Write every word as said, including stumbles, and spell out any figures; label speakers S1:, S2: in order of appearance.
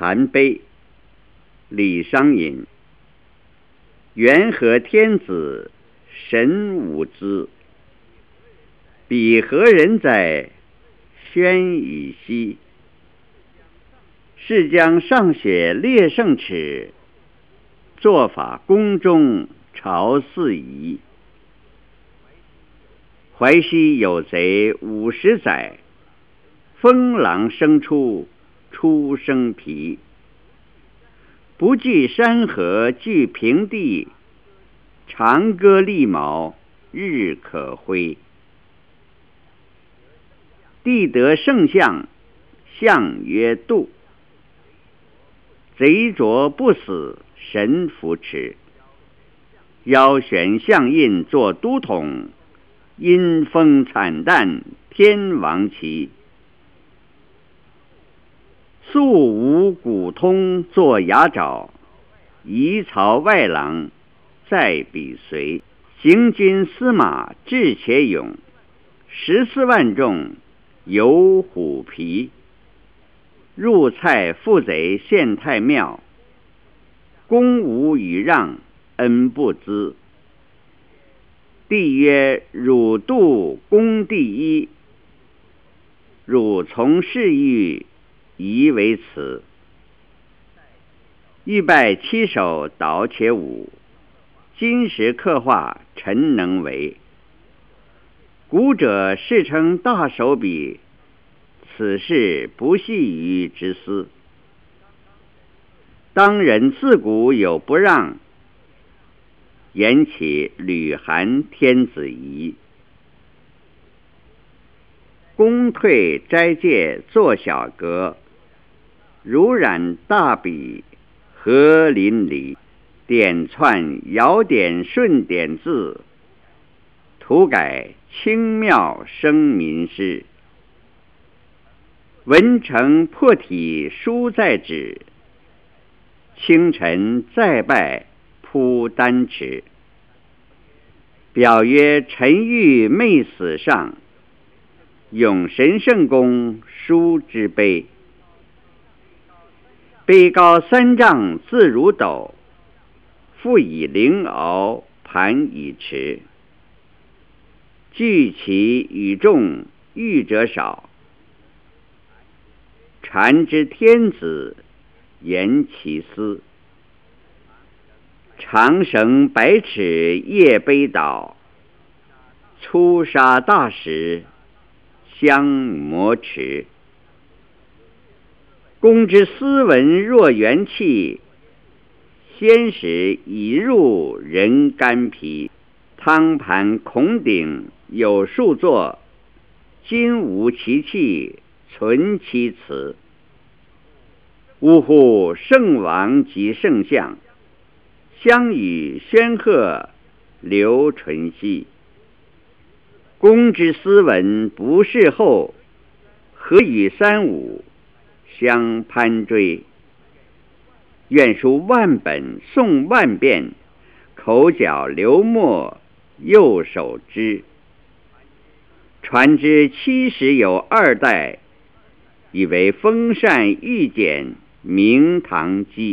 S1: 韩碑，李商隐。元和天子神武姿，彼何人哉？宣以西。是将上雪列圣齿，做法宫中朝四夷。淮西有贼五十载，风狼生出出生皮。不惧山河惧平地，长歌利毛日可辉。帝得圣相，相曰度。贼着不死，神扶持。腰悬相印作都统，阴风惨淡天王旗。素无古通作牙爪，夷曹外郎在彼随。行军司马智且勇，十四万众有虎皮。入蔡负贼献太庙，公无与让恩不资。帝曰：汝度公第一，汝从事欲宜为此。欲拜七首蹈且舞，金石刻画臣能为。古者世称大手笔，此事不系于之私。当人自古有不让，言起吕韩天子仪。公退斋戒作小阁，如染大笔何淋漓。点窜摇点顺点字，涂改清妙生民诗。文成破体书在纸，清晨再拜铺丹池。表曰臣欲昧死上，永神圣公书之碑。碑高三丈自如斗，复以灵鳌盘以持。聚其与众欲者少，禅之天子言其思。长绳百尺夜杯倒，粗沙大石相磨持。公之斯文若元气，先使已入人肝脾。汤盘孔鼎有数座，今无其器存其词。呜呼！圣王及圣相，相与宣赫留淳熙。公之斯文不世后，何与三五相攀追？愿书万本诵万遍，口角流墨右手之。传之七十有二代，以为风扇玉简明堂基。